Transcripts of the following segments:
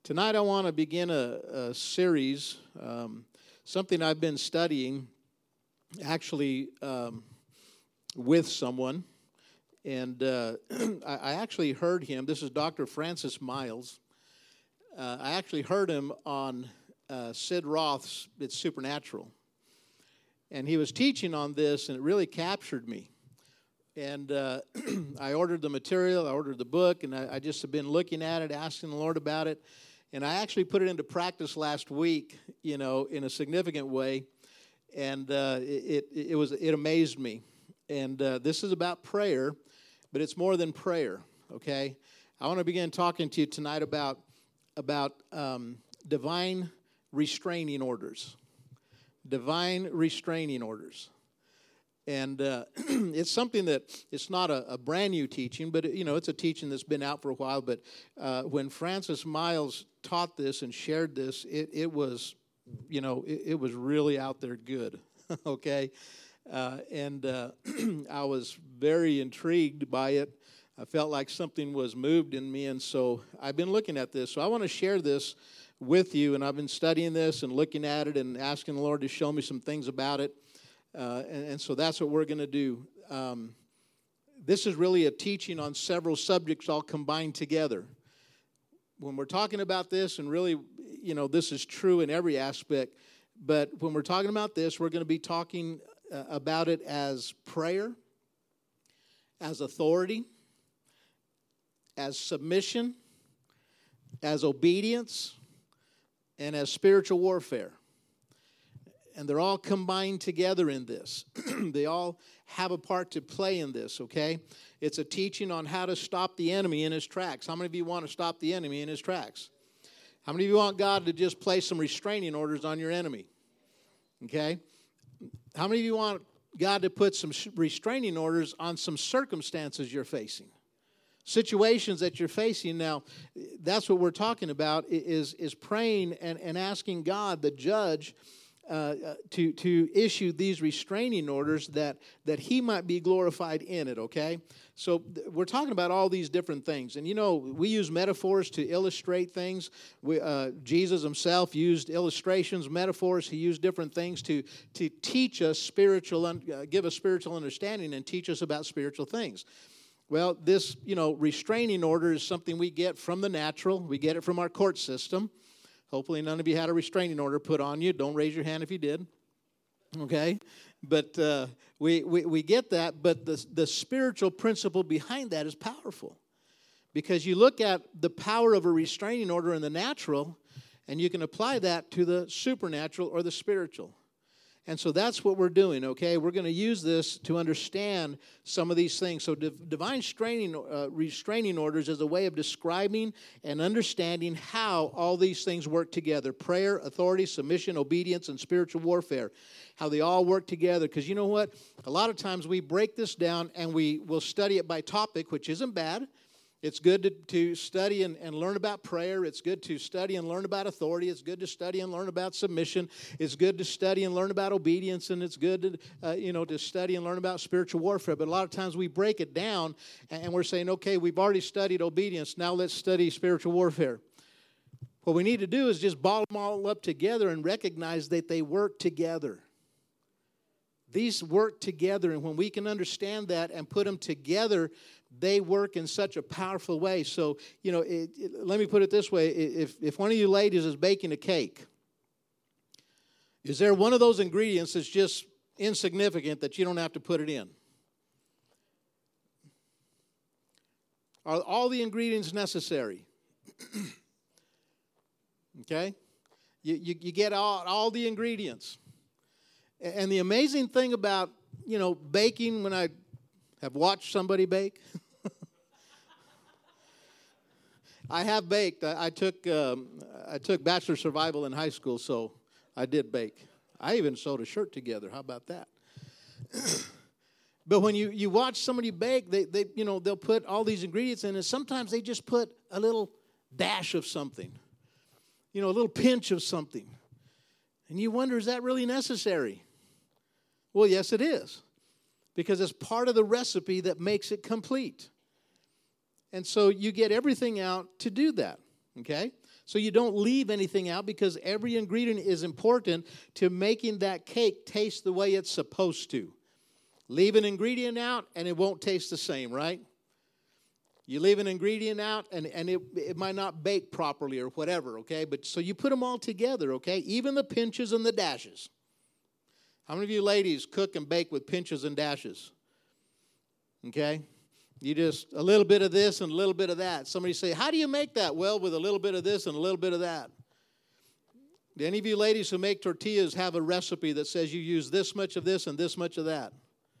Tonight I want to begin a series, something I've been studying actually with someone. And I actually heard him. This is Dr. Francis Myles. I actually heard him on Sid Roth's It's Supernatural. And he was teaching on this, and it really captured me. And I ordered the material, I ordered the book, and I just have been looking at it, asking the Lord about it. And I actually put it into practice last week, in a significant way. And it amazed me. And this is about prayer, but it's more than prayer, okay? I want to begin talking to you tonight about divine restraining orders. Divine restraining orders. And it's something that, it's not a brand new teaching, but, it's a teaching that's been out for a while. But when Francis Myles taught this and shared this, it was, it was really out there good, okay? And I was very intrigued by it. I felt like something was moved in me, and so I've been looking at this. So I want to share this with you, and I've been studying this and looking at it and asking the Lord to show me some things about it. And so that's what we're going to do. This is really a teaching on several subjects all combined together. When we're talking about this, and really, this is true in every aspect, but when we're talking about this, we're going to be talking about it as prayer, as authority, as submission, as obedience, and as spiritual warfare. And they're all combined together in this. They all have a part to play in this, okay? It's a teaching on how to stop the enemy in his tracks. How many of you want to stop the enemy in his tracks? How many of you want God to just place some restraining orders on your enemy? Okay? How many of you want God to put some restraining orders on some circumstances you're facing? Situations that you're facing. Now, that's what we're talking about, is praying and asking God, the judge, to issue these restraining orders that he might be glorified in it, okay? So we're talking about all these different things. And, we use metaphors to illustrate things. Jesus himself used illustrations, metaphors. He used different things to teach us give us spiritual understanding and teach us about spiritual things. Well, this, restraining order is something we get from the natural. We get it from our court system. Hopefully none of you had a restraining order put on you. Don't raise your hand if you did. Okay? But we get that, but the spiritual principle behind that is powerful. Because you look at the power of a restraining order in the natural, and you can apply that to the supernatural or the spiritual. And so that's what we're doing, okay? We're going to use this to understand some of these things. So divine restraining orders is a way of describing and understanding how all these things work together. Prayer, authority, submission, obedience, and spiritual warfare. How they all work together. Because you know what? A lot of times we break this down and we will study it by topic, which isn't bad. It's good to study and learn about prayer. It's good to study and learn about authority. It's good to study and learn about submission. It's good to study and learn about obedience. And it's good to study and learn about spiritual warfare. But a lot of times we break it down and we're saying, okay, we've already studied obedience. Now let's study spiritual warfare. What we need to do is just ball them all up together and recognize that they work together. These work together, and when we can understand that and put them together, they work in such a powerful way. So, let me put it this way. If one of you ladies is baking a cake, is there one of those ingredients that's just insignificant that you don't have to put it in? Are all the ingredients necessary? Okay? You get all the ingredients. And the amazing thing about, baking, when I have watched somebody bake, I have baked. I took Bachelor Survival in high school, so I did bake. I even sewed a shirt together. How about that? But when you watch somebody bake, they'll put all these ingredients in, and sometimes they just put a little dash of something, a little pinch of something. And you wonder, is that really necessary? Well, yes, it is. Because it's part of the recipe that makes it complete. And so you get everything out to do that, okay? So you don't leave anything out because every ingredient is important to making that cake taste the way it's supposed to. Leave an ingredient out and it won't taste the same, right? You leave an ingredient out and it might not bake properly or whatever, okay? But so you put them all together, okay? Even the pinches and the dashes. How many of you ladies cook and bake with pinches and dashes? Okay? You just, a little bit of this and a little bit of that. Somebody say, how do you make that? Well, with a little bit of this and a little bit of that. Do any of you ladies who make tortillas have a recipe that says you use this much of this and this much of that?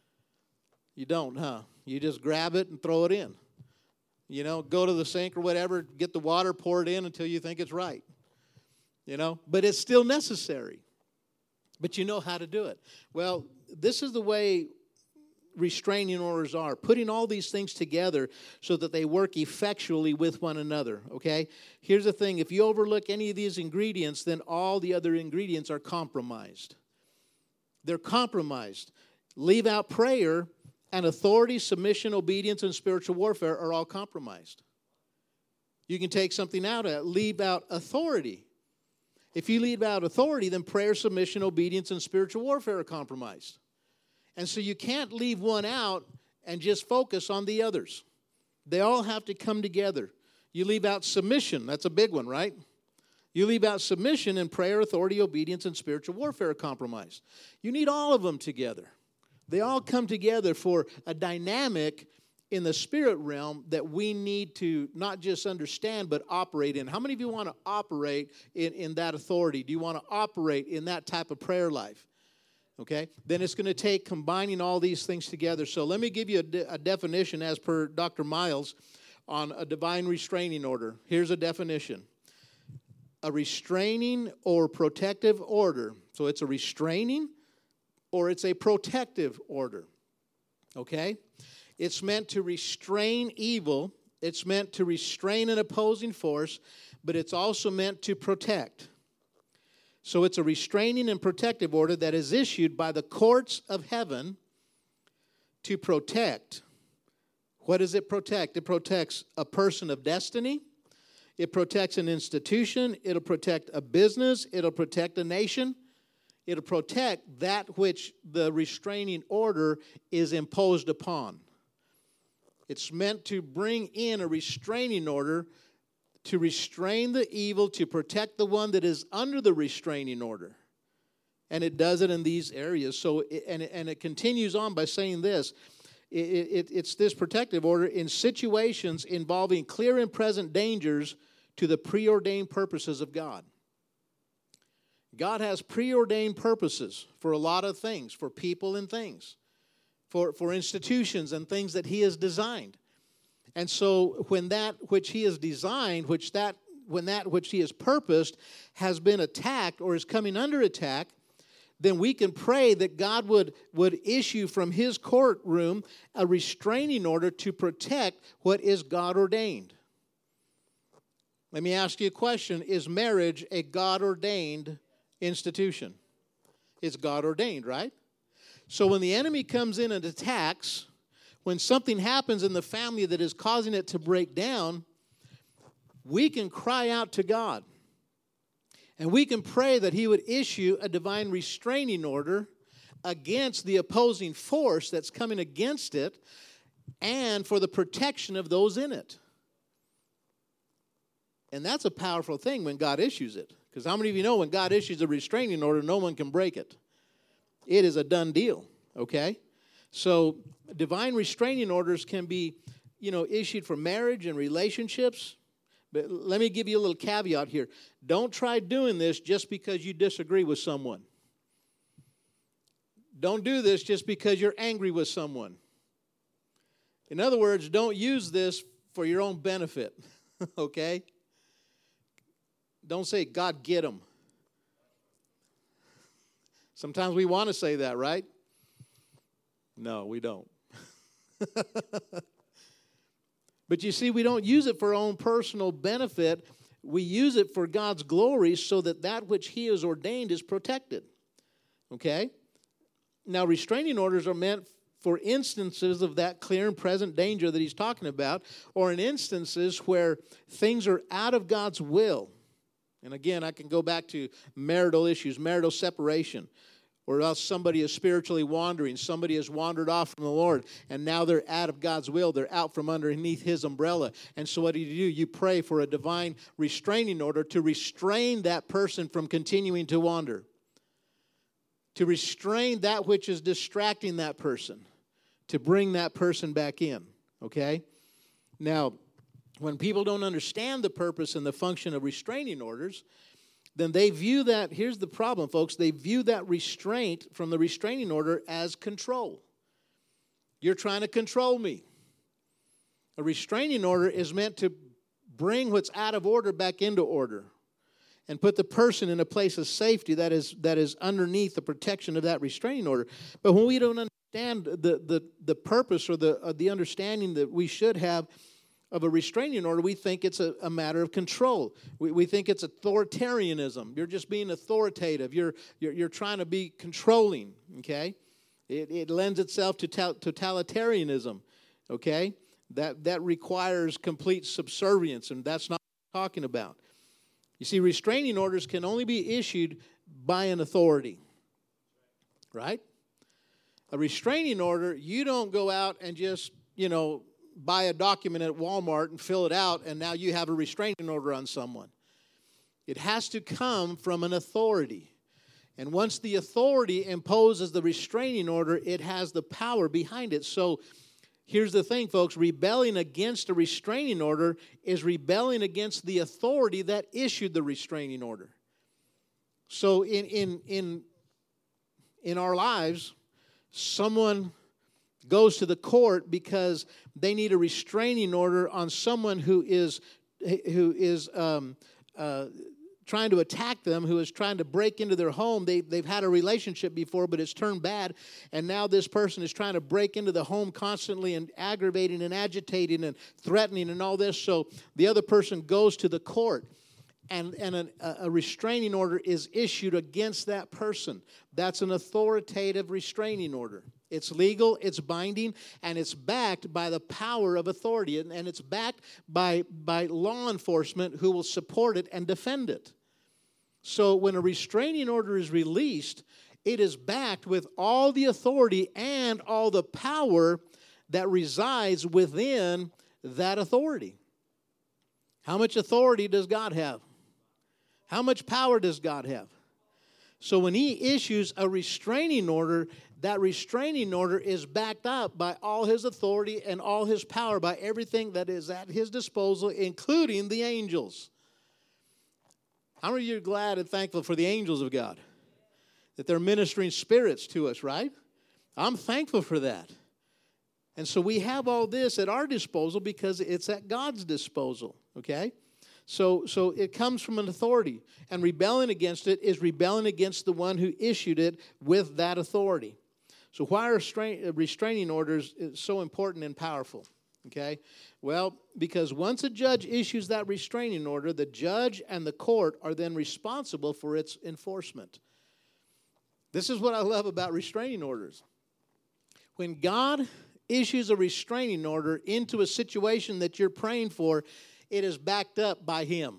You don't, huh? You just grab it and throw it in. You know, go to the sink or whatever, get the water, pour it in until you think it's right. You know, but it's still necessary. But you know how to do it. Well, this is the way restraining orders are, putting all these things together so that they work effectually with one another, okay? Here's the thing. If you overlook any of these ingredients, then all the other ingredients are compromised. They're compromised. Leave out prayer, and authority, submission, obedience, and spiritual warfare are all compromised. You can take something out of it. Leave out authority. If you leave out authority, then prayer, submission, obedience, and spiritual warfare are compromised. And so you can't leave one out and just focus on the others. They all have to come together. You leave out submission. That's a big one, right? You leave out submission, and prayer, authority, obedience, and spiritual warfare are compromised. You need all of them together. They all come together for a dynamic in the spirit realm that we need to not just understand, but operate in. How many of you want to operate in that authority? Do you want to operate in that type of prayer life? Okay, then it's going to take combining all these things together. So let me give you a definition as per Dr. Miles on a divine restraining order. Here's a definition. A restraining or protective order. So it's a restraining or it's a protective order. Okay? It's meant to restrain evil. It's meant to restrain an opposing force, but it's also meant to protect. So it's a restraining and protective order that is issued by the courts of heaven to protect. What does it protect? It protects a person of destiny. It protects an institution. It'll protect a business. It'll protect a nation. It'll protect that which the restraining order is imposed upon. It's meant to bring in a restraining order to restrain the evil, to protect the one that is under the restraining order. And it does it in these areas. So, it continues on by saying this. It's this protective order in situations involving clear and present dangers to the preordained purposes of God. God has preordained purposes for a lot of things, for people and things, for institutions and things that He has designed. And so when that which He has designed, when that which He has purposed has been attacked or is coming under attack, then we can pray that God would issue from His courtroom a restraining order to protect what is God ordained. Let me ask you a question. Is marriage a God ordained institution? It's God ordained, right? So when the enemy comes in and attacks, when something happens in the family that is causing it to break down, we can cry out to God. And we can pray that He would issue a divine restraining order against the opposing force that's coming against it and for the protection of those in it. And that's a powerful thing when God issues it. Because how many of you know when God issues a restraining order, no one can break it? It is a done deal, okay? So divine restraining orders can be, issued for marriage and relationships. But let me give you a little caveat here. Don't try doing this just because you disagree with someone. Don't do this just because you're angry with someone. In other words, don't use this for your own benefit, okay? Don't say, God, get them. Sometimes we want to say that, right? No, we don't. But you see, we don't use it for our own personal benefit. We use it for God's glory so that which He has ordained is protected. Okay? Now, restraining orders are meant for instances of that clear and present danger that He's talking about, or in instances where things are out of God's will. And again, I can go back to marital issues, marital separation, or else somebody is spiritually wandering. Somebody has wandered off from the Lord, and now they're out of God's will. They're out from underneath His umbrella. And so what do? You pray for a divine restraining order to restrain that person from continuing to wander, to restrain that which is distracting that person, to bring that person back in, okay? Now, when people don't understand the purpose and the function of restraining orders, then they view that, here's the problem, folks, they view that restraint from the restraining order as control. You're trying to control me. A restraining order is meant to bring what's out of order back into order and put the person in a place of safety that is underneath the protection of that restraining order. But when we don't understand the purpose or the understanding that we should have of a restraining order, we think it's a matter of control. We think it's authoritarianism. You're just being authoritative. You're trying to be controlling, okay? It lends itself to totalitarianism, okay? That requires complete subservience, and that's not what I'm talking about. You see, restraining orders can only be issued by an authority, right? A restraining order, you don't go out and just, buy a document at Walmart and fill it out, and now you have a restraining order on someone. It has to come from an authority. And once the authority imposes the restraining order, it has the power behind it. So here's the thing, folks. Rebelling against a restraining order is rebelling against the authority that issued the restraining order. So in our lives, someone goes to the court because they need a restraining order on someone who is trying to attack them, who is trying to break into their home. They've had a relationship before, but it's turned bad, and now this person is trying to break into the home constantly and aggravating and agitating and threatening and all this. So the other person goes to the court, and a restraining order is issued against that person. That's an authoritative restraining order. It's legal, it's binding, and it's backed by the power of authority. And it's backed by law enforcement who will support it and defend it. So when a restraining order is released, it is backed with all the authority and all the power that resides within that authority. How much authority does God have? How much power does God have? So when He issues a restraining order, that restraining order is backed up by all His authority and all His power, by everything that is at His disposal, including the angels. How many of you are glad and thankful for the angels of God? That they're ministering spirits to us, right? I'm thankful for that. And so we have all this at our disposal because it's at God's disposal, okay? So it comes from an authority, and rebelling against it is rebelling against the one who issued it with that authority. So why are restraining orders so important and powerful? Okay? Well, because once a judge issues that restraining order, the judge and the court are then responsible for its enforcement. This is what I love about restraining orders. When God issues a restraining order into a situation that you're praying for, it is backed up by Him.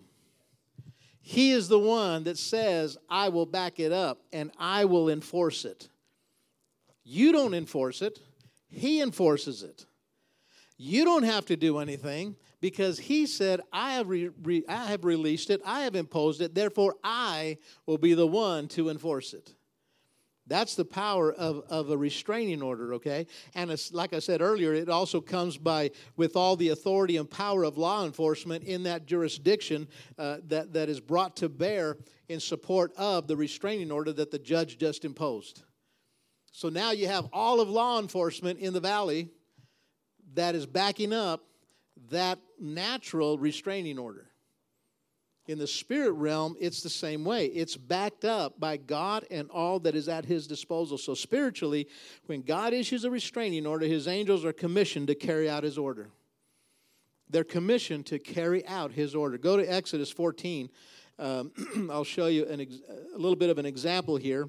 He is the one that says, I will back it up and I will enforce it. You don't enforce it. He enforces it. You don't have to do anything because He said, I have released it, I have imposed it, therefore I will be the one to enforce it. That's the power of a restraining order, okay? And it's, like I said earlier, it also comes with all the authority and power of law enforcement in that jurisdiction that is brought to bear in support of the restraining order that the judge just imposed. So now you have all of law enforcement in the valley that is backing up that natural restraining order. In the spirit realm, it's the same way. It's backed up by God and all that is at His disposal. So spiritually, when God issues a restraining order, His angels are commissioned to carry out His order. They're commissioned to carry out His order. Go to Exodus 14. I'll show you a little bit of an example here.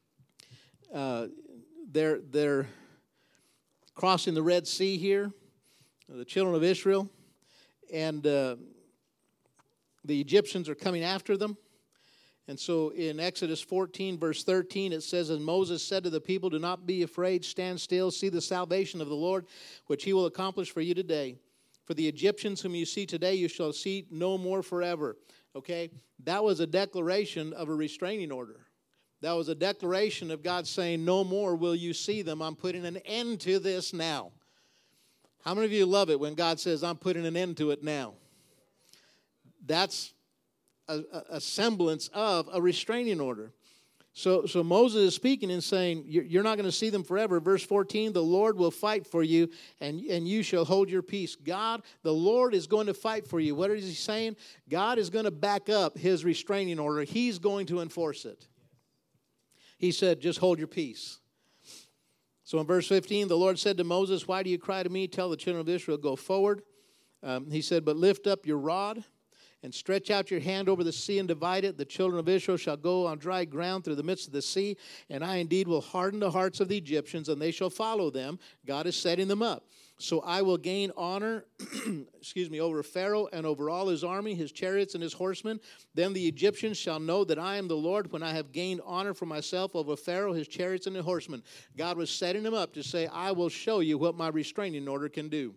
They're crossing the Red Sea here, the children of Israel, and the Egyptians are coming after them. And so in Exodus 14, verse 13, it says, and Moses said to the people, do not be afraid, stand still, see the salvation of the Lord, which he will accomplish for you today. For the Egyptians whom you see today, you shall see no more forever. Okay? That was a declaration of a restraining order. That was a declaration of God saying, no more will you see them. I'm putting an end to this now. How many of you love it when God says, I'm putting an end to it now? That's a semblance of a restraining order. So Moses is speaking and saying, you're not going to see them forever. Verse 14, the Lord will fight for you, and you shall hold your peace. God, the Lord is going to fight for you. What is he saying? God is going to back up his restraining order. He's going to enforce it. He said, just hold your peace. So in verse 15, the Lord said to Moses, why do you cry to me? Tell the children of Israel, go forward. He said, but lift up your rod and stretch out your hand over the sea and divide it. The children of Israel shall go on dry ground through the midst of the sea, and I indeed will harden the hearts of the Egyptians, and they shall follow them. God is setting them up. So I will gain honor, over Pharaoh and over all his army, his chariots and his horsemen. Then the Egyptians shall know that I am the Lord when I have gained honor for myself over Pharaoh, his chariots and his horsemen. God was setting them up to say, I will show you what my restraining order can do.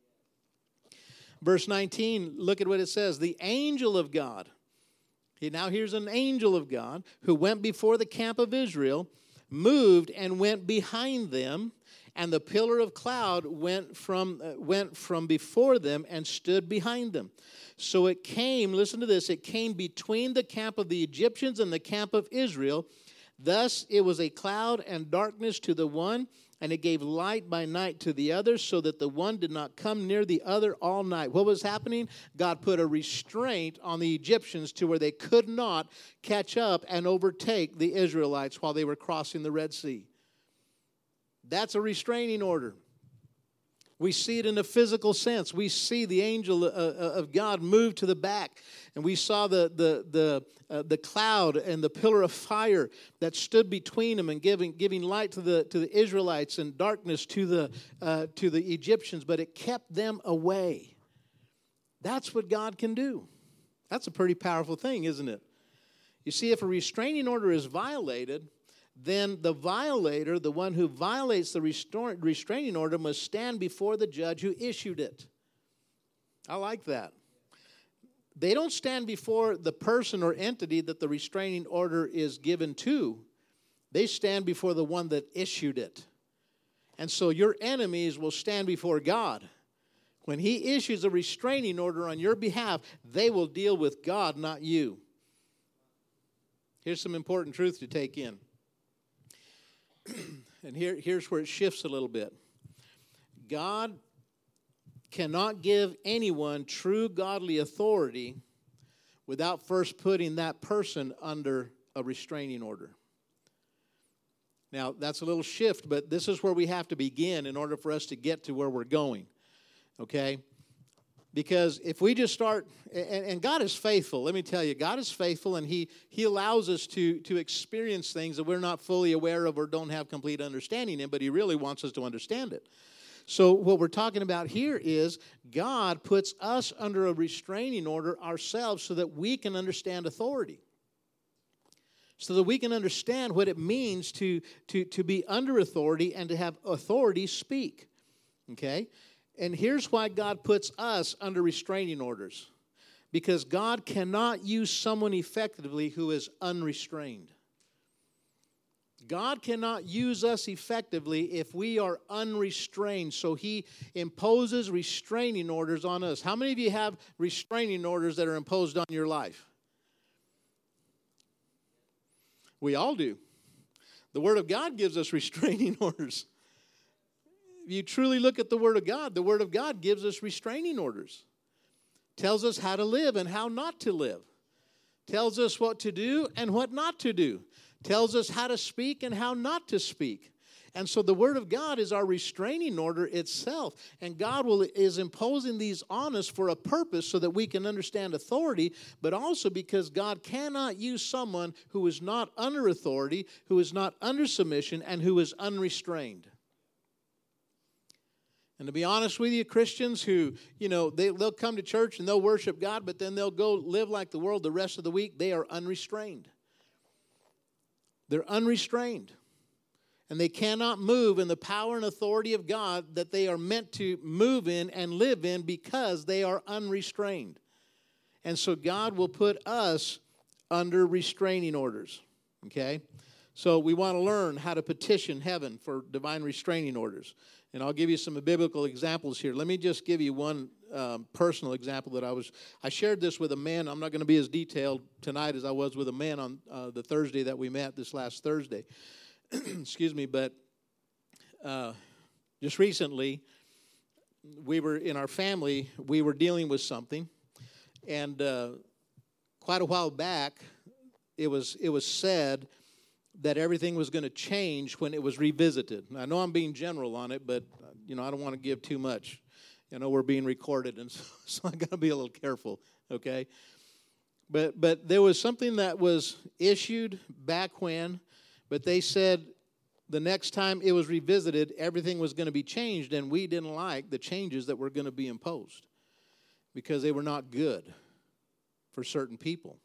Verse 19, look at what it says. The angel of God. Now here's an angel of God who went before the camp of Israel, moved and went behind them, and the pillar of cloud went from before them and stood behind them. So it came, listen to this, it came between the camp of the Egyptians and the camp of Israel. Thus it was a cloud and darkness to the one, and it gave light by night to the other, so that the one did not come near the other all night. What was happening? God put a restraint on the Egyptians to where they could not catch up and overtake the Israelites while they were crossing the Red Sea. That's a restraining order. We see it in a physical sense. We see the angel of God move to the back, and we saw the cloud and the pillar of fire that stood between them and giving light to the Israelites and darkness to the Egyptians, but it kept them away. That's what God can do. That's a pretty powerful thing, isn't it? You see, if a restraining order is violated, then the violator, the one who violates the restraining order, must stand before the judge who issued it. I like that. They don't stand before the person or entity that the restraining order is given to. They stand before the one that issued it. And so your enemies will stand before God. When he issues a restraining order on your behalf, they will deal with God, not you. Here's some important truth to take in. And here's where it shifts a little bit. God cannot give anyone true godly authority without first putting that person under a restraining order. Now, that's a little shift, but this is where we have to begin in order for us to get to where we're going. Okay? Because if we just start, and God is faithful, let me tell you, God is faithful, and He allows us to experience things that we're not fully aware of or don't have complete understanding in, but He really wants us to understand it. So what we're talking about here is God puts us under a restraining order ourselves so that we can understand authority. So that we can understand what it means to be under authority and to have authority speak. Okay? And here's why God puts us under restraining orders. Because God cannot use someone effectively who is unrestrained. God cannot use us effectively if we are unrestrained. So He imposes restraining orders on us. How many of you have restraining orders that are imposed on your life? We all do. The Word of God gives us restraining orders. If you truly look at the Word of God gives us restraining orders. Tells us how to live and how not to live. Tells us what to do and what not to do. Tells us how to speak and how not to speak. And so the Word of God is our restraining order itself. And God is imposing these on us for a purpose so that we can understand authority, but also because God cannot use someone who is not under authority, who is not under submission, and who is unrestrained. And to be honest with you, Christians who, they'll come to church and they'll worship God, but then they'll go live like the world the rest of the week, they are unrestrained. They're unrestrained. And they cannot move in the power and authority of God that they are meant to move in and live in because they are unrestrained. And so God will put us under restraining orders, okay? So we want to learn how to petition heaven for divine restraining orders. And I'll give you some biblical examples here. Let me just give you one personal example that I shared this with a man. I'm not going to be as detailed tonight as I was with a man on the Thursday that we met, this last Thursday. Excuse me, but just recently, we were in our family, we were dealing with something, and quite a while back, it was said that everything was going to change when it was revisited. I know I'm being general on it, but I don't want to give too much. We're being recorded, and so I got to be a little careful, okay? But there was something that was issued back when, but they said the next time it was revisited, everything was going to be changed, and we didn't like the changes that were going to be imposed because they were not good for certain people.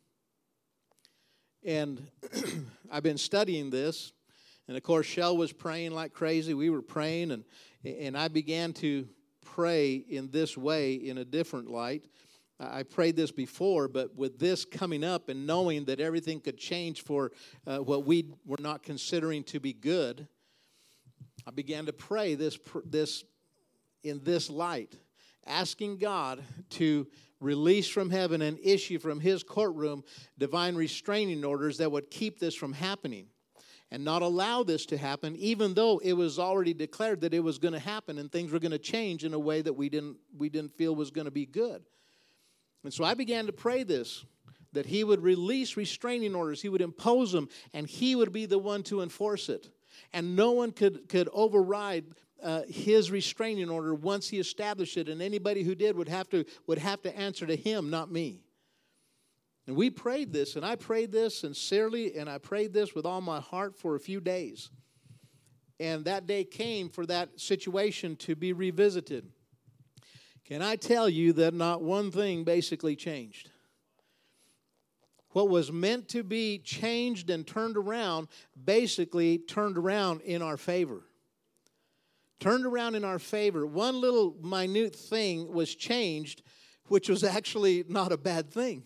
And I've been studying this, and of course, Shell was praying like crazy. We were praying, and I began to pray in this way, in a different light. I prayed this before, but with this coming up and knowing that everything could change for what we were not considering to be good, I began to pray this in this light, asking God to release from heaven and issue from His courtroom divine restraining orders that would keep this from happening and not allow this to happen, even though it was already declared that it was going to happen and things were going to change in a way that we didn't feel was going to be good. And so I began to pray this, that He would release restraining orders, He would impose them, and He would be the one to enforce it. And no one could override His restraining order once He established it, and anybody who did would have to answer to Him, not me. And we prayed this, and I prayed this sincerely, and I prayed this with all my heart for a few days. And that day came for that situation to be revisited. Can I tell you that not one thing basically changed? What was meant to be changed and turned around basically turned around in our favor. Turned around in our favor. One little minute thing was changed, which was actually not a bad thing.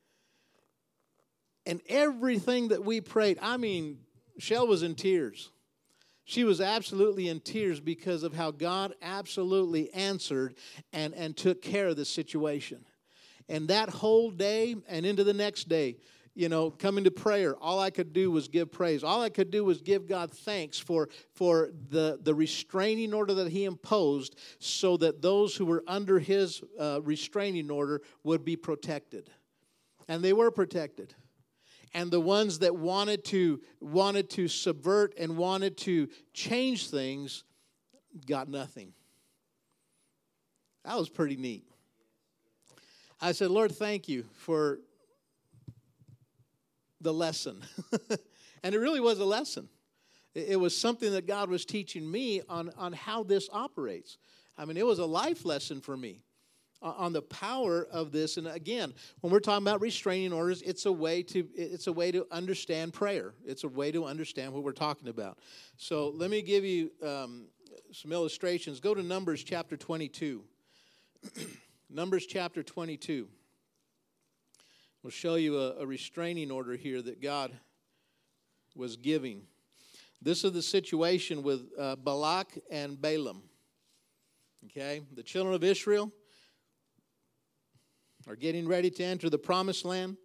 And everything that we prayed, Shell was in tears. She was absolutely in tears because of how God absolutely answered and took care of the situation. And that whole day and into the next day, coming to prayer, all I could do was give praise. All I could do was give God thanks for the restraining order that He imposed so that those who were under His restraining order would be protected. And they were protected. And the ones that wanted to subvert and wanted to change things got nothing. That was pretty neat. I said, Lord, thank you for the lesson. And it really was a lesson. It was something that God was teaching me on how this operates. It was a life lesson for me on the power of this. And again, when we're talking about restraining orders, it's a way to understand prayer. It's a way to understand what we're talking about. So let me give you some illustrations. Go to Numbers chapter 22. Numbers chapter 22. We'll show you a restraining order here that God was giving. This is the situation with Balak and Balaam. Okay, the children of Israel are getting ready to enter the promised land.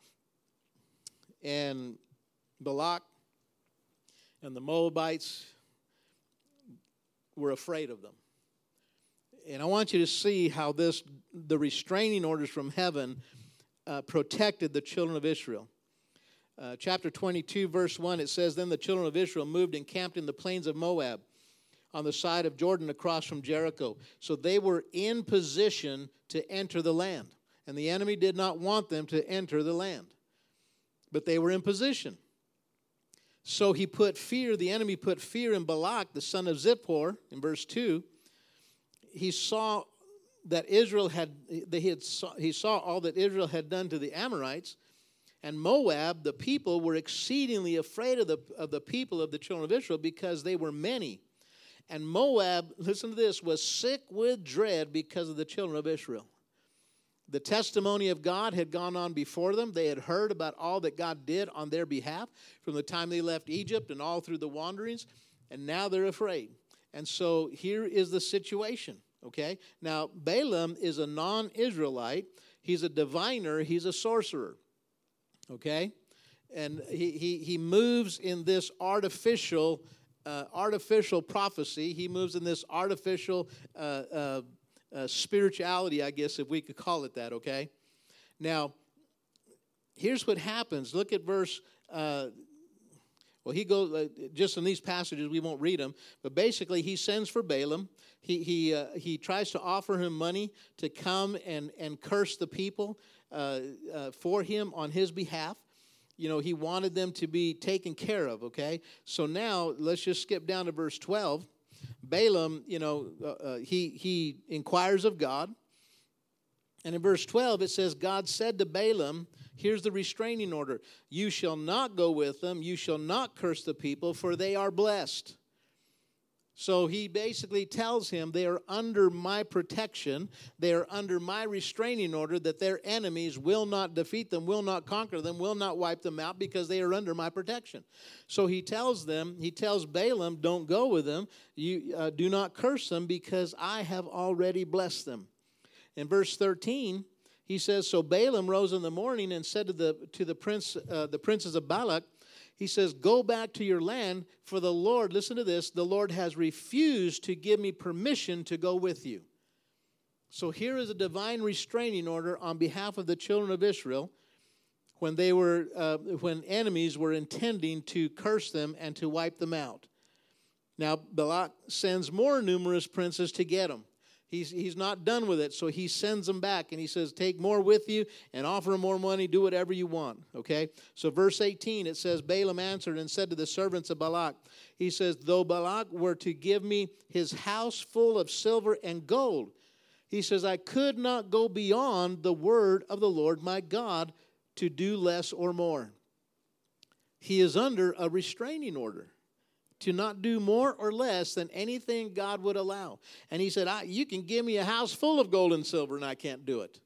And Balak and the Moabites were afraid of them. And I want you to see how the restraining orders from heaven protected the children of Israel. Chapter 22, verse 1, it says, Then the children of Israel moved and camped in the plains of Moab on the side of Jordan across from Jericho. So they were in position to enter the land. And the enemy did not want them to enter the land. But they were in position. So the enemy put fear in Balak, the son of Zippor, in verse 2, he saw that Israel he saw all that Israel had done to the Amorites, and Moab, the people, were exceedingly afraid of the people of the children of Israel because they were many. And Moab, listen to this, was sick with dread because of the children of Israel. The testimony of God had gone on before them. They had heard about all that God did on their behalf from the time they left Egypt and all through the wanderings, and now they're afraid. And so here is the situation, okay? Now, Balaam is a non-Israelite. He's a diviner. He's a sorcerer, okay? And he moves in this artificial prophecy. He moves in this artificial spirituality, I guess, if we could call it that, okay? Now, here's what happens. Look at verse, he goes, just in these passages, we won't read them, but basically he sends for Balaam. He tries to offer him money to come and curse the people for him on his behalf. You know, he wanted them to be taken care of, okay? So now, let's just skip down to verse 12. Balaam, he inquires of God. And in verse 12, it says, God said to Balaam, here's the restraining order. You shall not go with them. You shall not curse the people, for they are blessed. So he basically tells him they are under my protection. They are under my restraining order, that their enemies will not defeat them, will not conquer them, will not wipe them out, because they are under my protection. So he tells Balaam, don't go with them. You do not curse them, because I have already blessed them. In verse 13, he says, so Balaam rose in the morning and said to the princes of Balak, he says, go back to your land, for the Lord, listen to this, the Lord has refused to give me permission to go with you. So here is a divine restraining order on behalf of the children of Israel when enemies were intending to curse them and to wipe them out. Now, Balak sends more numerous princes to get them. He's not done with it, so he sends them back, and he says, take more with you and offer them more money, do whatever you want, okay? So verse 18, it says, Balaam answered and said to the servants of Balak, he says, though Balak were to give me his house full of silver and gold, he says, I could not go beyond the word of the Lord my God to do less or more. He is under a restraining order to not do more or less than anything God would allow. And he said, you can give me a house full of gold and silver and I can't do it.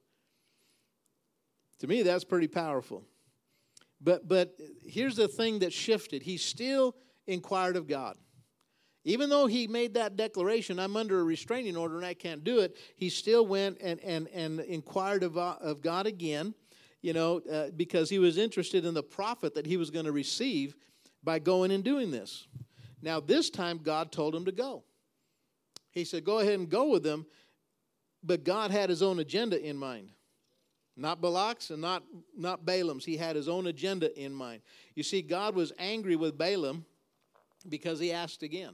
To me, that's pretty powerful. But here's the thing that shifted. He still inquired of God. Even though he made that declaration, I'm under a restraining order and I can't do it, he still went and inquired of God again, because he was interested in the profit that he was going to receive by going and doing this. Now, this time, God told him to go. He said, go ahead and go with them, but God had his own agenda in mind. Not Balak's and not Balaam's. He had his own agenda in mind. You see, God was angry with Balaam because he asked again.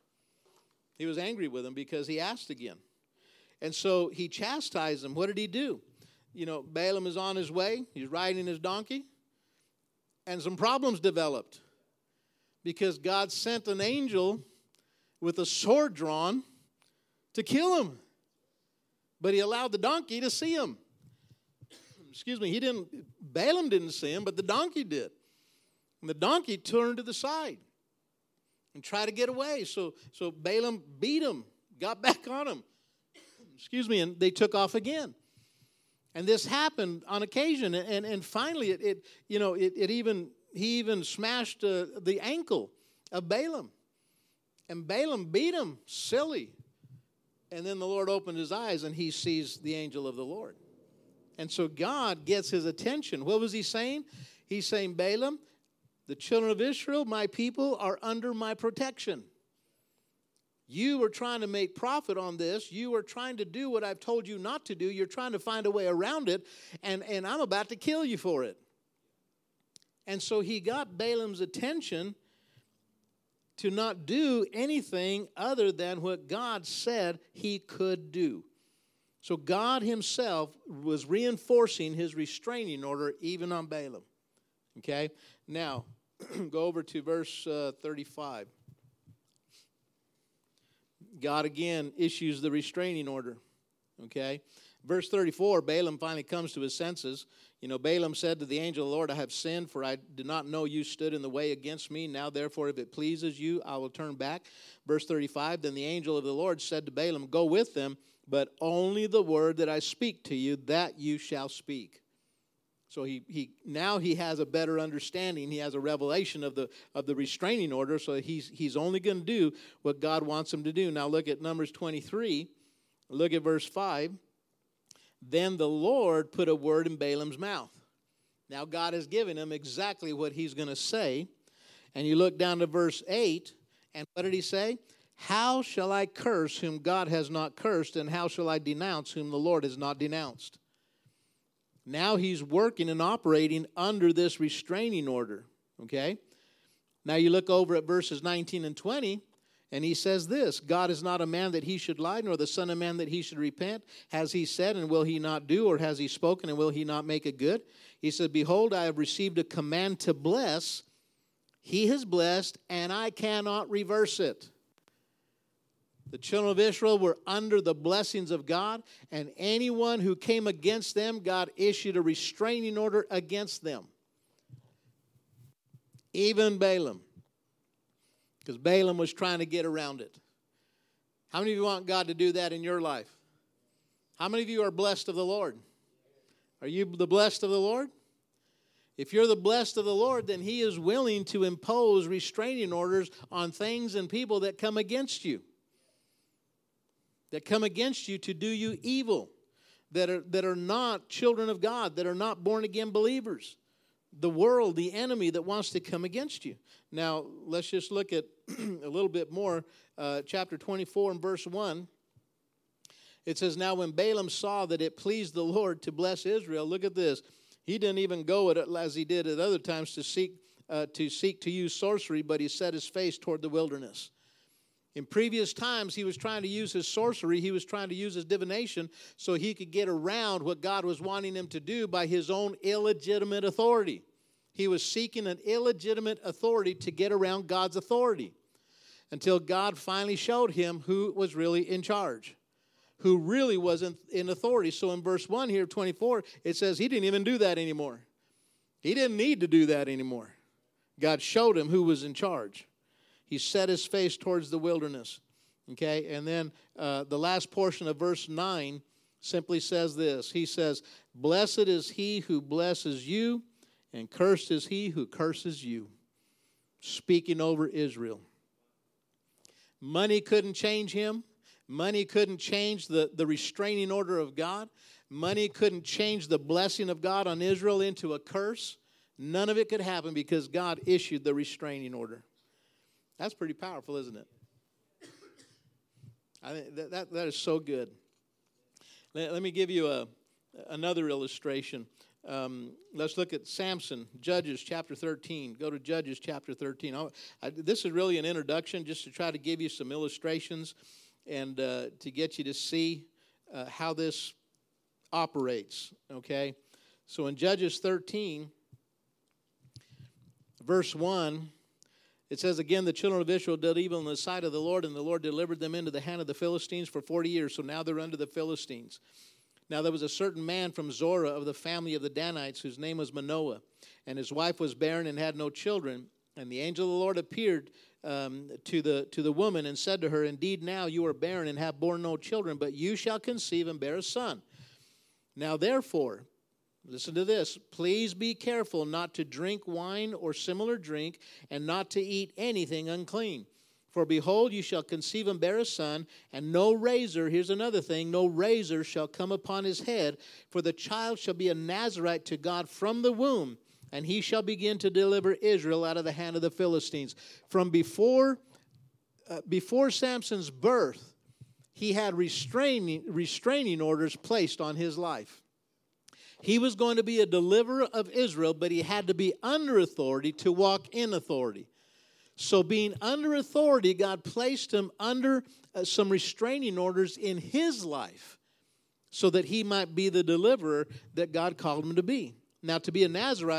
He was angry with him because he asked again. And so he chastised him. What did he do? Balaam is on his way. He's riding his donkey. And some problems developed, because God sent an angel with a sword drawn to kill him. But he allowed the donkey to see him. Balaam didn't see him, but the donkey did. And the donkey turned to the side and tried to get away. So Balaam beat him, got back on him. And they took off again. And this happened on occasion. And finally, he even smashed the ankle of Balaam. And Balaam beat him silly. And then the Lord opened his eyes and he sees the angel of the Lord. And so God gets his attention. What was he saying? He's saying, Balaam, the children of Israel, my people, are under my protection. You were trying to make profit on this. You were trying to do what I've told you not to do. You're trying to find a way around it. And I'm about to kill you for it. And so he got Balaam's attention to not do anything other than what God said he could do. So God himself was reinforcing his restraining order even on Balaam. Okay? Now, go over to verse 35. God again issues the restraining order. Okay? Verse 34, Balaam finally comes to his senses. Balaam said to the angel of the Lord, I have sinned, for I did not know you stood in the way against me. Now, therefore, if it pleases you, I will turn back. Verse 35, then the angel of the Lord said to Balaam, go with them, but only the word that I speak to you, that you shall speak. So now he has a better understanding. He has a revelation of the restraining order. So he's only going to do what God wants him to do. Now look at Numbers 23. Look at verse 5. Then the Lord put a word in Balaam's mouth. Now God has given him exactly what he's going to say. And you look down to verse 8. And what did he say? How shall I curse whom God has not cursed? And how shall I denounce whom the Lord has not denounced? Now he's working and operating under this restraining order, okay? Now you look over at verses 19 and 20, and he says this, God is not a man that he should lie, nor the son of man that he should repent. Has he said, and will he not do? Or has he spoken, and will he not make it good? He said, behold, I have received a command to bless. He has blessed, and I cannot reverse it. The children of Israel were under the blessings of God, and anyone who came against them, God issued a restraining order against them. Even Balaam, because Balaam was trying to get around it. How many of you want God to do that in your life? How many of you are blessed of the Lord? Are you the blessed of the Lord? If you're the blessed of the Lord, then He is willing to impose restraining orders on things and people that come against you. That come against you to do you evil, that are not children of God, that are not born-again believers. The world, the enemy that wants to come against you. Now, let's just look at a little bit more. Chapter 24 and verse 1. It says, now when Balaam saw that it pleased the Lord to bless Israel, look at this. He didn't even go at it as he did at other times to seek to use sorcery, but he set his face toward the wilderness. In previous times, he was trying to use his sorcery. He was trying to use his divination so he could get around what God was wanting him to do by his own illegitimate authority. He was seeking an illegitimate authority to get around God's authority until God finally showed him who was really in charge, who really was in authority. So in verse 1 here, 24, it says he didn't even do that anymore. He didn't need to do that anymore. God showed him who was in charge. He set his face towards the wilderness. Okay, and then the last portion of verse 9 simply says this. He says, blessed is he who blesses you, and cursed is he who curses you. Speaking over Israel. Money couldn't change him. Money couldn't change the restraining order of God. Money couldn't change the blessing of God on Israel into a curse. None of it could happen because God issued the restraining order. That's pretty powerful, isn't it? I think that is so good. Let me give you another illustration. Let's look at Samson, Judges chapter 13. Go to Judges chapter 13. This is really an introduction just to try to give you some illustrations and to get you to see how this operates, okay? So in Judges 13, verse 1, it says, again, the children of Israel did evil in the sight of the Lord, and the Lord delivered them into the hand of the Philistines for 40 years. So now they're under the Philistines. Now there was a certain man from Zorah of the family of the Danites, whose name was Manoah, and his wife was barren and had no children. And the angel of the Lord appeared to the woman and said to her, indeed, now you are barren and have borne no children, but you shall conceive and bear a son. Now therefore, listen to this. Please be careful not to drink wine or similar drink, and not to eat anything unclean. For behold, you shall conceive and bear a son, and no razor, here's another thing, no razor shall come upon his head, for the child shall be a Nazirite to God from the womb, and he shall begin to deliver Israel out of the hand of the Philistines. From before Samson's birth, he had restraining orders placed on his life. He was going to be a deliverer of Israel, but he had to be under authority to walk in authority. So being under authority, God placed him under some restraining orders in his life so that he might be the deliverer that God called him to be. Now, to be a Nazirite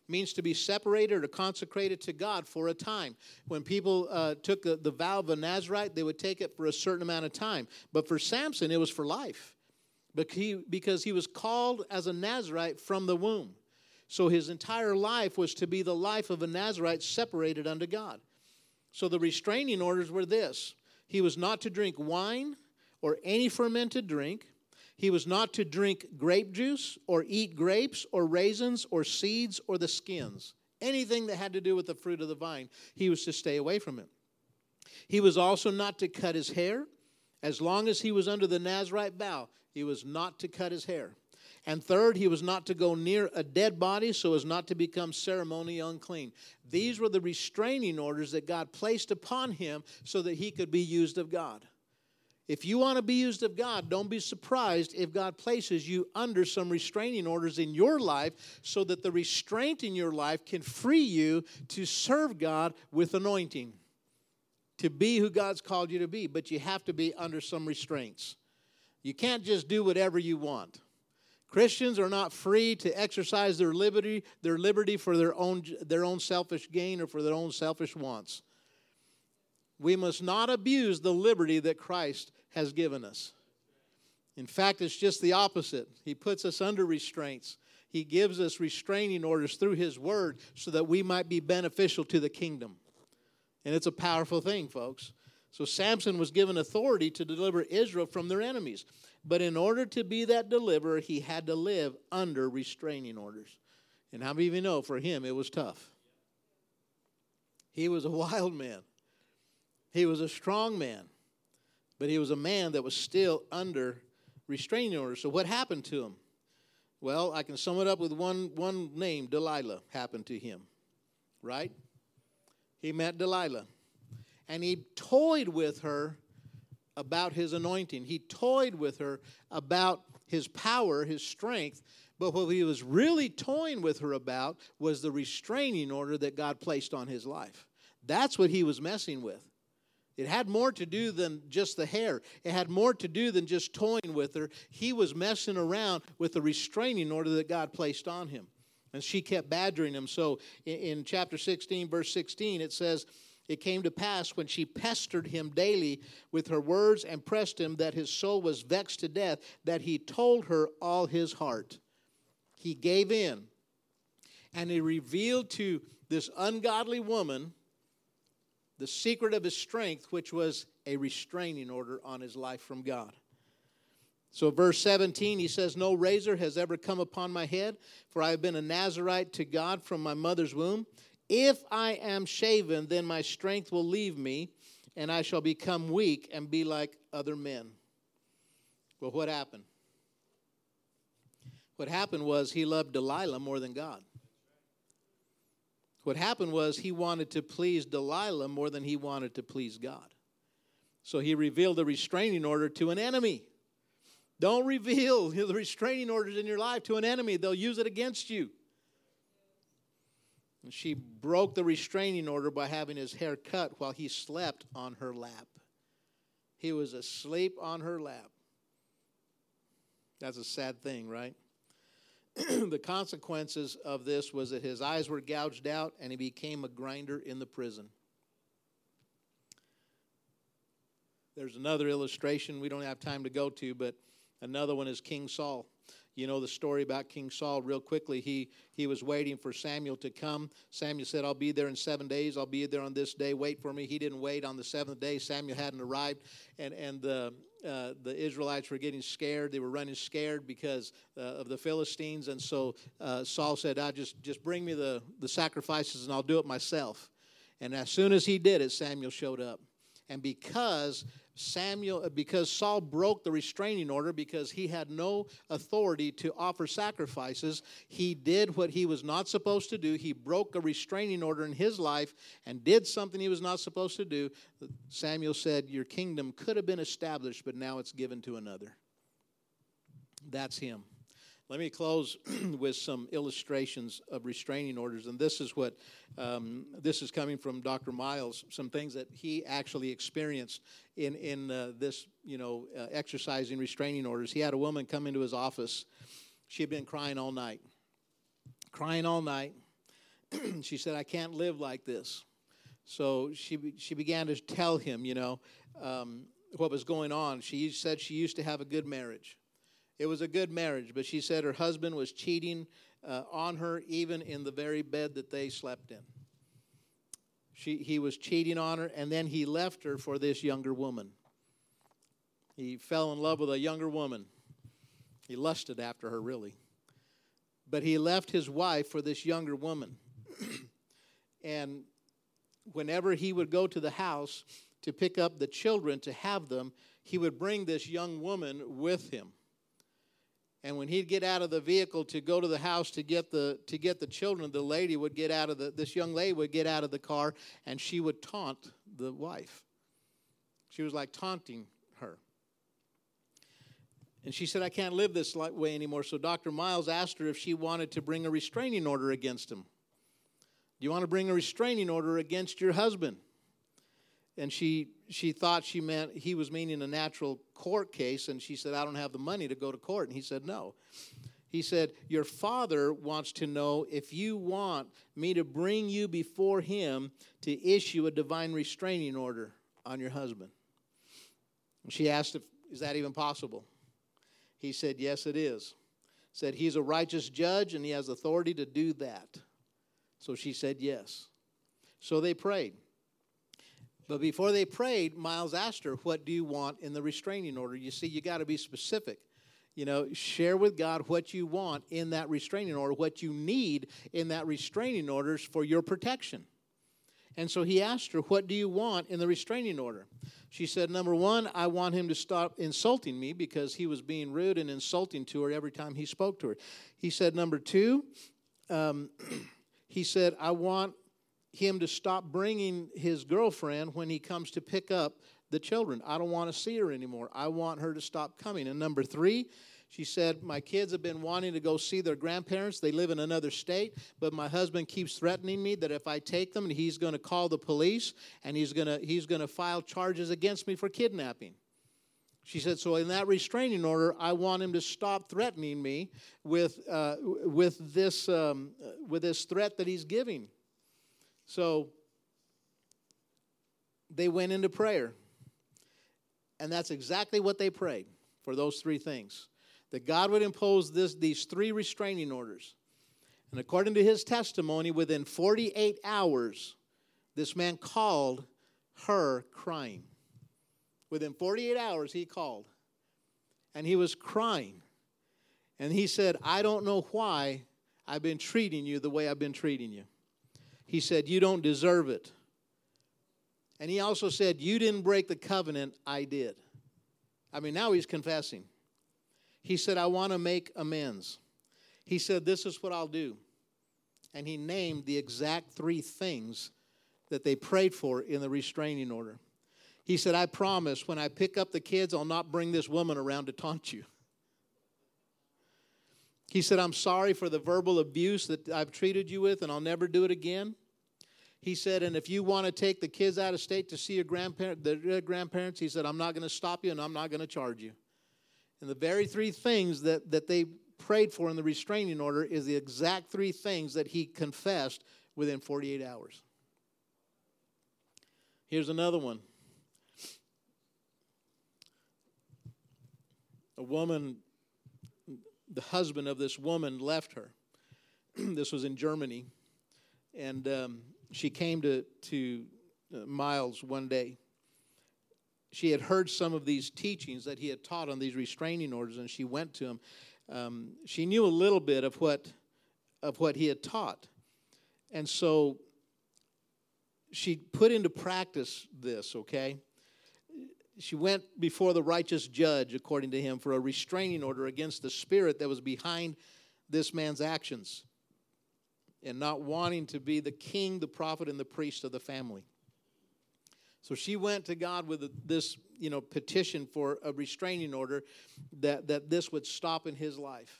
means to be separated or consecrated to God for a time. When people took the vow of a Nazirite, they would take it for a certain amount of time. But for Samson, it was for life, because he was called as a Nazirite from the womb. So his entire life was to be the life of a Nazirite separated unto God. So the restraining orders were this: he was not to drink wine or any fermented drink. He was not to drink grape juice or eat grapes or raisins or seeds or the skins. Anything that had to do with the fruit of the vine, he was to stay away from it. He was also not to cut his hair. As long as he was under the Nazirite vow, he was not to cut his hair. And third, he was not to go near a dead body so as not to become ceremonially unclean. These were the restraining orders that God placed upon him so that he could be used of God. If you want to be used of God, don't be surprised if God places you under some restraining orders in your life so that the restraint in your life can free you to serve God with anointing, to be who God's called you to be. But you have to be under some restraints. You can't just do whatever you want. Christians are not free to exercise their liberty for their own selfish gain or for their own selfish wants. We must not abuse the liberty that Christ has given us. In fact, it's just the opposite. He puts us under restraints. He gives us restraining orders through His Word so that we might be beneficial to the kingdom. And it's a powerful thing, folks. So Samson was given authority to deliver Israel from their enemies. But in order to be that deliverer, he had to live under restraining orders. And how many of you know, for him, it was tough. He was a wild man. He was a strong man, but he was a man that was still under restraining orders. So what happened to him? Well, I can sum it up with one name. Delilah happened to him, right? He met Delilah, and he toyed with her about his anointing. He toyed with her about his power, his strength, but what he was really toying with her about was the restraining order that God placed on his life. That's what he was messing with. It had more to do than just the hair. It had more to do than just toying with her. He was messing around with the restraining order that God placed on him. And she kept badgering him. So in chapter 16, verse 16, it says, "It came to pass when she pestered him daily with her words and pressed him that his soul was vexed to death, that he told her all his heart." He gave in. And he revealed to this ungodly woman the secret of his strength, which was a restraining order on his life from God. So verse 17, he says, "No razor has ever come upon my head, for I have been a Nazirite to God from my mother's womb. If I am shaven, then my strength will leave me, and I shall become weak and be like other men." Well, what happened? What happened was he loved Delilah more than God. What happened was he wanted to please Delilah more than he wanted to please God. So he revealed the restraining order to an enemy. Don't reveal the restraining orders in your life to an enemy. They'll use it against you. And she broke the restraining order by having his hair cut while he slept on her lap. He was asleep on her lap. That's a sad thing, right? The consequences of this was that his eyes were gouged out and he became a grinder in the prison. There's another illustration we don't have time to go to, but another one is King Saul. You know the story about King Saul real quickly. He was waiting for Samuel to come. Samuel said, "I'll be there in 7 days. I'll be there on this day. Wait for me." He didn't wait. On the seventh day, Samuel hadn't arrived, and the Israelites were getting scared. They were running scared because of the Philistines. And so Saul said, just bring me the sacrifices and I'll do it myself. And as soon as he did it, Samuel showed up. And because Saul broke the restraining order, because he had no authority to offer sacrifices, he did what he was not supposed to do. He broke a restraining order in his life and did something he was not supposed to do. Samuel said, "Your kingdom could have been established, but now it's given to another." That's him. Let me close with some illustrations of restraining orders, and this is what this is coming from Dr. Miles. Some things that he actually experienced in this, exercising restraining orders. He had a woman come into his office. She had been crying all night, she said, I can't live like this. So she began to tell him, what was going on. She said she used to have a good marriage. It was a good marriage, but she said her husband was cheating on her even in the very bed that they slept in. He was cheating on her, and then he left her for this younger woman. He fell in love with a younger woman. He lusted after her, really. But he left his wife for this younger woman. And whenever he would go to the house to pick up the children to have them, he would bring this young woman with him. And when he'd get out of the vehicle to go to the house to get the children, this young lady would get out of the car, and she would taunt the wife. She was like taunting her. And she said, I can't live this way anymore. So Dr. Miles asked her if she wanted to bring a restraining order against him. Do you want to bring a restraining order against your husband? And she thought he was meaning a natural court case, and she said, I don't have the money to go to court. And he said, no. He said, your father wants to know if you want me to bring you before him to issue a divine restraining order on your husband. And she asked is that even possible? He said, yes, it is. Said he's a righteous judge and he has authority to do that. So she said yes. So they prayed. But before they prayed, Miles asked her, what do you want in the restraining order? You see, you got to be specific. Share with God what you want in that restraining order, what you need in that restraining order for your protection. And so he asked her, what do you want in the restraining order? She said, number one, I want him to stop insulting me because he was being rude and insulting to her every time he spoke to her. He said, number two, he said, I want him to stop bringing his girlfriend when he comes to pick up the children. I don't want to see her anymore. I want her to stop coming. And number three, she said, my kids have been wanting to go see their grandparents. They live in another state, but my husband keeps threatening me that if I take them, he's going to call the police and he's going to file charges against me for kidnapping. She said, so in that restraining order, I want him to stop threatening me with this threat that he's giving. So they went into prayer. And that's exactly what they prayed for those three things. That God would impose these three restraining orders. And according to his testimony, within 48 hours, this man called her crying. Within 48 hours, he called. And he was crying. And he said, I don't know why I've been treating you the way I've been treating you. He said, you don't deserve it. And he also said, you didn't break the covenant, I did. I mean, now he's confessing. He said, I want to make amends. He said, this is what I'll do. And he named the exact three things that they prayed for in the restraining order. He said, I promise when I pick up the kids, I'll not bring this woman around to taunt you. He said, I'm sorry for the verbal abuse that I've treated you with, and I'll never do it again. He said, and if you want to take the kids out of state to see your grandparents, he said, I'm not going to stop you and I'm not going to charge you. And the very three things that they prayed for in the restraining order is the exact three things that he confessed within 48 hours. Here's another one. A woman, the husband of this woman left her. This was in Germany. And she came to Miles one day. She had heard some of these teachings that he had taught on these restraining orders, and she went to him. She knew a little bit of what he had taught. And so she put into practice this, okay? She went before the righteous judge, according to him, for a restraining order against the spirit that was behind this man's actions and not wanting to be the king, the prophet, and the priest of the family. So she went to God with this, petition for a restraining order that this would stop in his life.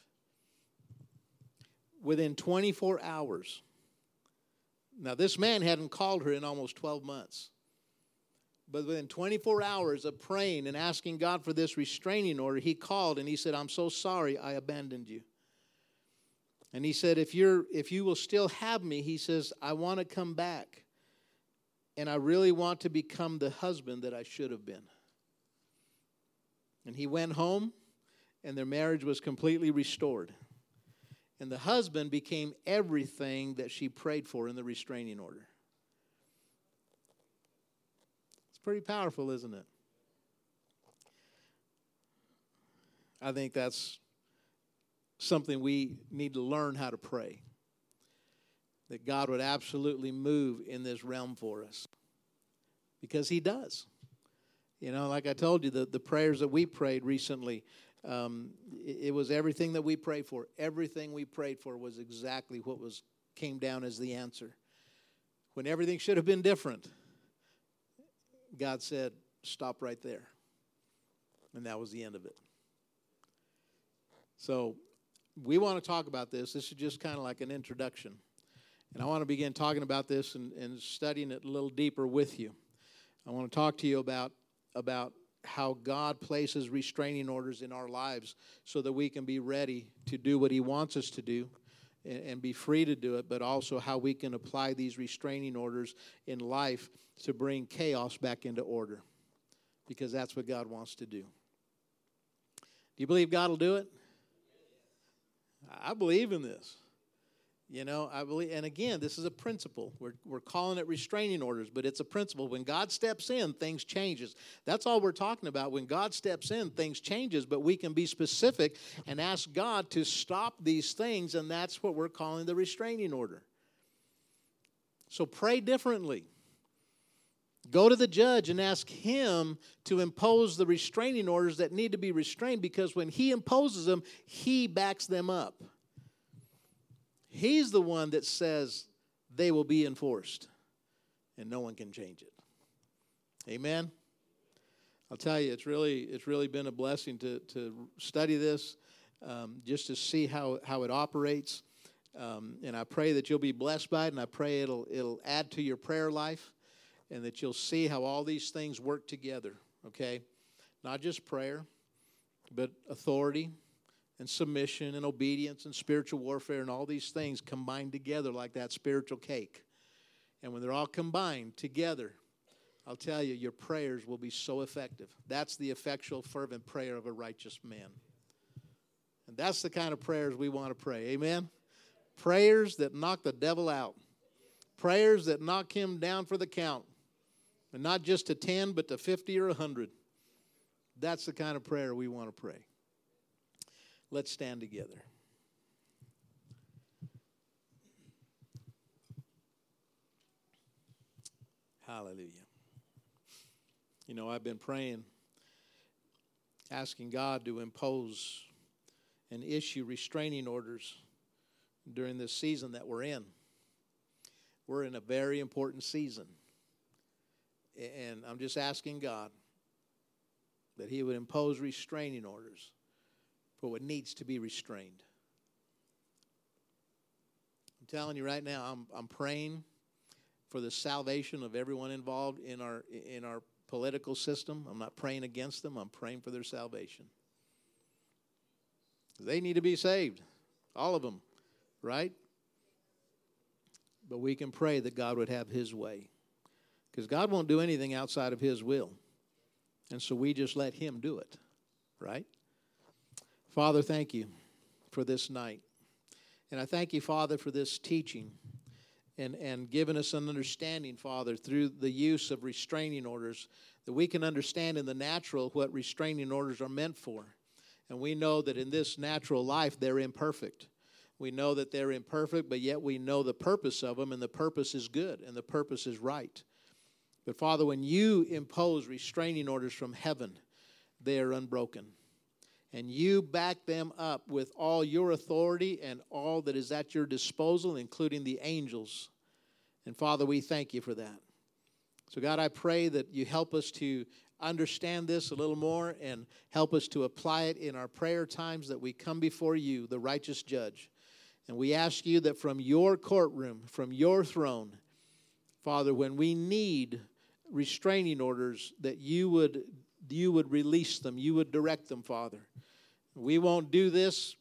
Within 24 hours. Now, this man hadn't called her in almost 12 months. But within 24 hours of praying and asking God for this restraining order, he called and he said, I'm so sorry I abandoned you. And he said, if you will still have me, he says, I want to come back. And I really want to become the husband that I should have been. And he went home, and their marriage was completely restored. And the husband became everything that she prayed for in the restraining order. It's pretty powerful, isn't it? I think that's something we need to learn how to pray. That God would absolutely move in this realm for us. Because he does. You know, like I told you, the prayers that we prayed recently, it was everything that we prayed for. Everything we prayed for was exactly what came down as the answer. When everything should have been different, God said, stop right there. And that was the end of it. So we want to talk about this. This is just kind of like an introduction. And I want to begin talking about this and studying it a little deeper with you. I want to talk to you about how God places restraining orders in our lives so that we can be ready to do what he wants us to do and be free to do it, but also how we can apply these restraining orders in life to bring chaos back into order, because that's what God wants to do. Do you believe God will do it? I believe in this. You know, I believe, and again, this is a principle. We're calling it restraining orders, but it's a principle. When God steps in, things changes. That's all we're talking about. When God steps in, things changes, but we can be specific and ask God to stop these things, and that's what we're calling the restraining order. So pray differently. Go to the judge and ask him to impose the restraining orders that need to be restrained, because when he imposes them, he backs them up. He's the one that says they will be enforced, and no one can change it. Amen? I'll tell you, it's really been a blessing to study this, just to see how it operates. And I pray that you'll be blessed by it, and I pray it'll add to your prayer life, and that you'll see how all these things work together, okay? Not just prayer, but authority and submission and obedience and spiritual warfare and all these things combined together like that spiritual cake. And when they're all combined together, I'll tell you, your prayers will be so effective. That's the effectual, fervent prayer of a righteous man. And that's the kind of prayers we want to pray. Amen? Prayers that knock the devil out. Prayers that knock him down for the count. And not just to 10, but to 50 or 100. That's the kind of prayer we want to pray. Let's stand together. Hallelujah. You know, I've been praying, asking God to impose and issue restraining orders during this season that we're in. We're in a very important season. And I'm just asking God that he would impose restraining orders for what needs to be restrained. I'm telling you right now, I'm praying for the salvation of everyone involved in our political system. I'm not praying against them. I'm praying for their salvation. They need to be saved, all of them, right? But we can pray that God would have his way, because God won't do anything outside of his will. And so we just let him do it, right? Father, thank you for this night. And I thank you, Father, for this teaching and giving us an understanding, Father, through the use of restraining orders, that we can understand in the natural what restraining orders are meant for. And we know that in this natural life, they're imperfect. We know that they're imperfect, but yet we know the purpose of them, and the purpose is good, and the purpose is right. But, Father, when you impose restraining orders from heaven, they are unbroken. And you back them up with all your authority and all that is at your disposal, including the angels. And, Father, we thank you for that. So, God, I pray that you help us to understand this a little more and help us to apply it in our prayer times that we come before you, the righteous judge. And we ask you that from your courtroom, from your throne, Father, when we need restraining orders, that you would release them. You would direct them, Father. We won't do this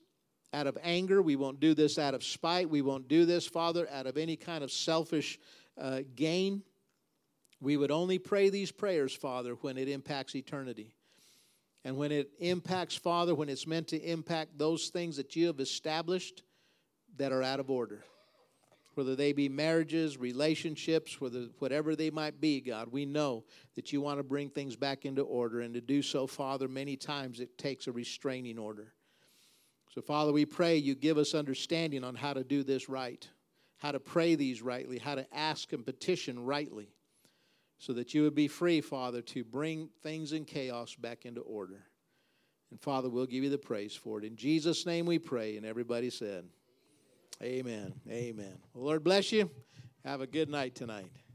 out of anger. We won't do this out of spite. We won't do this, Father, out of any kind of selfish gain. We would only pray these prayers, Father, when it impacts eternity. And when it impacts, Father, when it's meant to impact those things that you have established that are out of order. Whether they be marriages, relationships, whatever they might be, God, we know that you want to bring things back into order. And to do so, Father, many times it takes a restraining order. So, Father, we pray you give us understanding on how to do this right, how to pray these rightly, how to ask and petition rightly, so that you would be free, Father, to bring things in chaos back into order. And, Father, we'll give you the praise for it. In Jesus' name we pray, and everybody said, amen. Amen. Well, Lord bless you. Have a good night tonight.